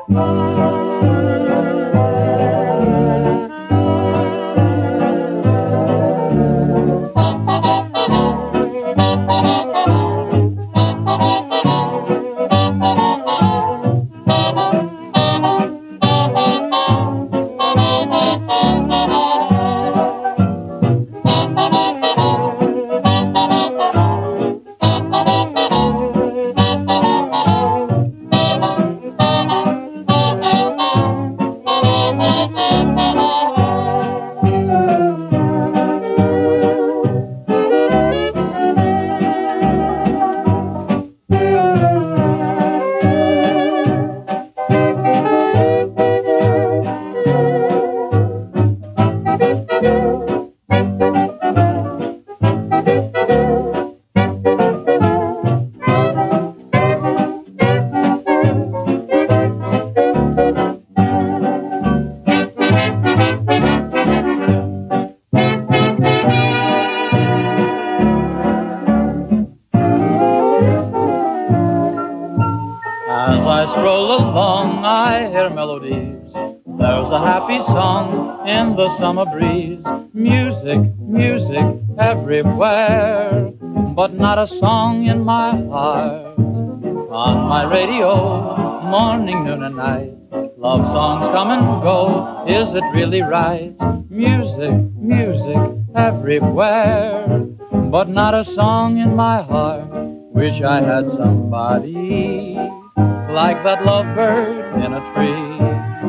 As I stroll along, I hear melodies. There's a happy song in the summer breeze. Music, music everywhere, but not a song in my heart. On my radio, morning, noon, and night, love songs come and go. Is it really right? Music, music everywhere, but not a song in my heart. Wish I had somebody like that lovebird in a tree.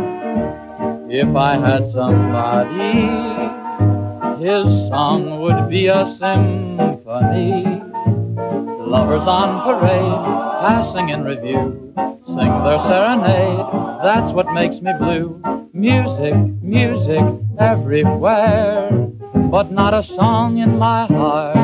If I had somebody, his song would be a symphony. Lovers on parade, passing in review, sing their serenade. That's what makes me blue. Music, music everywhere, but not a song in my heart.